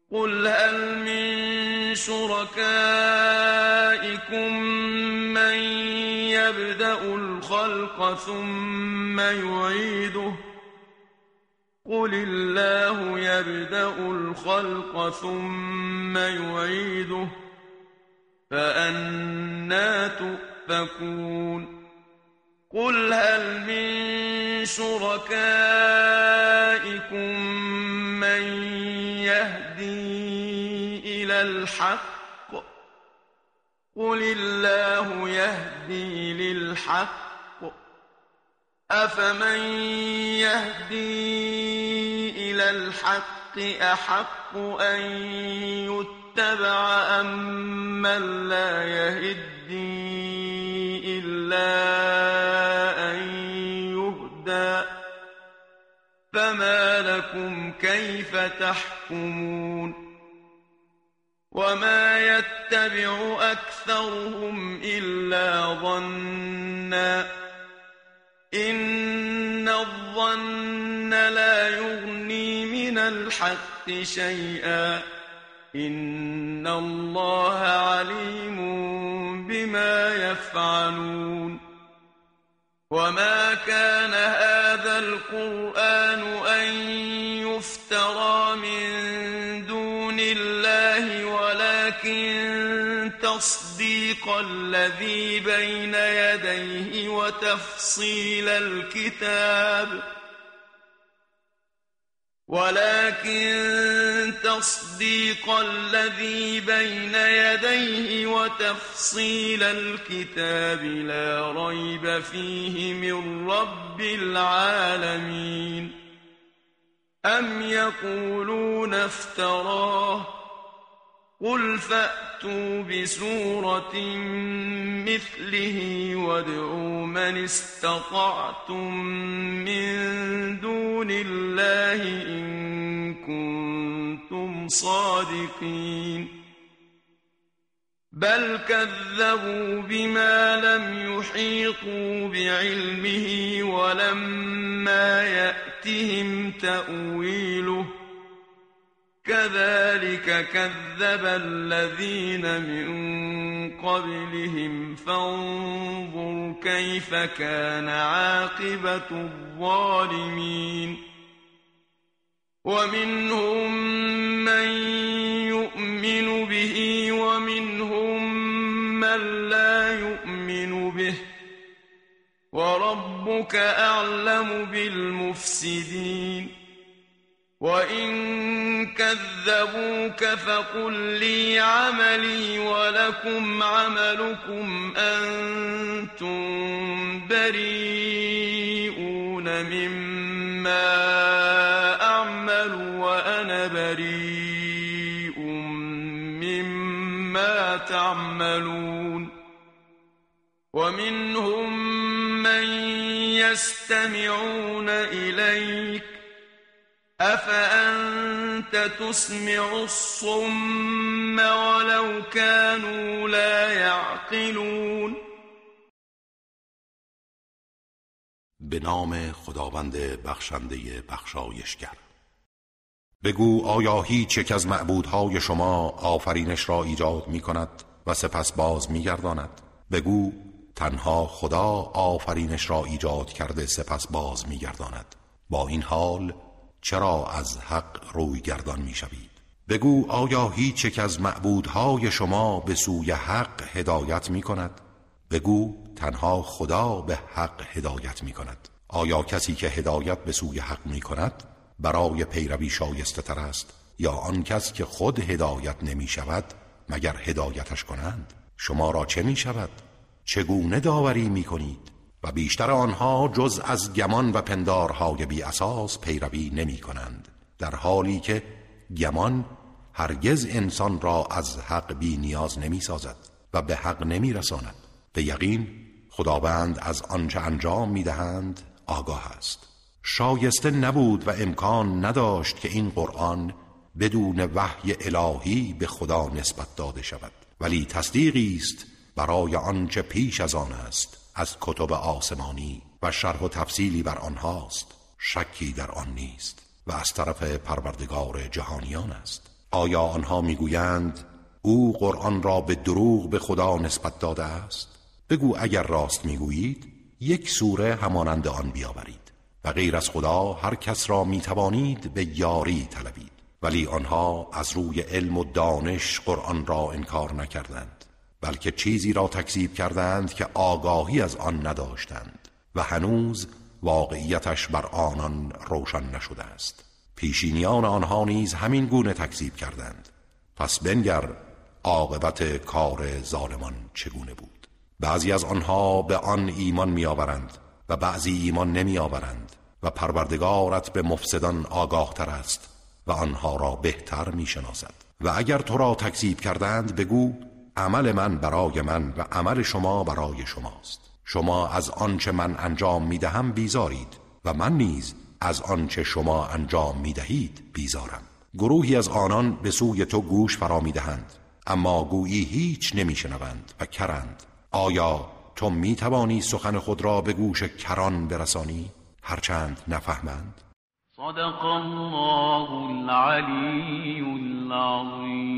قل هل من شركائكم من يبدأ الخلق ثم يعيده قل الله يبدأ الخلق ثم يعيده فأنى تؤفكون قل هل من شركائكم من يهدي إلى الحق قل الله يهدي للحق أفمن يهدي إلى الحق أحق أن يتبع أم من لا يهدي إلا أن يهدى فما لكم كيف تحكمون وما يتبع أكثرهم إلا ظنا إن الظن لا يغني من الحق شيئا إن الله عليم بما يفعلون وما كان هذا القرآن أن يفترى من دون الله ولكن تصديق الذي بين يديه وتفصيل الكتاب لا ريب فيه من رب العالمين أم يقولون افتراه قل فأتوا بسورة مثله وادعوا من استطعتم من دون الله إن كنتم صادقين بل كذبوا بما لم يحيطوا بعلمه ولما يأتهم تأويله كذلك كذب الذين من قبلهم فانظر كيف كان عاقبة الظالمين ومنهم من يؤمن به ومنهم من لا يؤمن به وربك أعلم بالمفسدين وإن كذبوك فقل لي عملي ولكم عملكم أنتم بريئون مما أعمل وأنا بريء مما تعملون ومنهم من يستمعون إليك أفأنت تسمع الصم ولو كانوا لا يعقلون به نام خداوند بخشنده بخشایشگر. بگو آیا هیچ یک از معبودهای شما آفرینش را ایجاد می کند و سپس باز می گرداند؟ بگو تنها خدا آفرینش را ایجاد کرده سپس باز می گرداند. با این حال چرا از حق روی گردان می شوید؟ بگو آیا هیچ یک از معبودهای شما به سوی حق هدایت می کند؟ بگو تنها خدا به حق هدایت می کند. آیا کسی که هدایت به سوی حق می کند برای پیروی شایسته تر است یا آن کس که خود هدایت نمی شود مگر هدایتش کنند؟ شما را چه می شود؟ چگونه داوری می کنید؟ و بیشتر آنها جز از گمان و پندارهای بی اساس پیروی نمی کنند، در حالی که گمان هرگز انسان را از حق بی نیاز نمی سازد و به حق نمی رساند. به یقین خداوند از آنچه انجام می دهند آگاه است. شایسته نبود و امکان نداشت که این قرآن بدون وحی الهی به خدا نسبت داده شود، ولی تصدیقی است برای آنچه پیش از آن است از کتب آسمانی و شرح و تفصیلی بر آنهاست. شکی در آن نیست و از طرف پروردگار جهانیان است. آیا آنها میگویند او قرآن را به دروغ به خدا نسبت داده است؟ بگو اگر راست میگویید یک سوره همانند آن بیاورید و غیر از خدا هر کس را میتوانید به یاری طلبید. ولی آنها از روی علم و دانش قرآن را انکار نکردند، بلکه چیزی را تکذیب کردند که آگاهی از آن نداشتند و هنوز واقعیتش بر آنان روشن نشده است. پیشینیان آنها نیز همین گونه تکذیب کردند. پس بنگر عاقبت کار ظالمان چگونه بود. بعضی از آنها به آن ایمان می آورند و بعضی ایمان نمی آورند و پروردگارت به مفسدان آگاه تر است و آنها را بهتر می شناسد. و اگر تو را تکذیب کردند بگو عمل من برای من و عمل شما برای شماست. شما از آنچه من انجام می دهم بیزارید و من نیز از آنچه شما انجام می دهید بیزارم. گروهی از آنان به سوی تو گوش فرا می دهند، اما گویی هیچ نمی شنوند و کرند. آیا تو می توانی سخن خود را به گوش کران برسانی هرچند نفهمند؟ صدق الله العلی العظیم.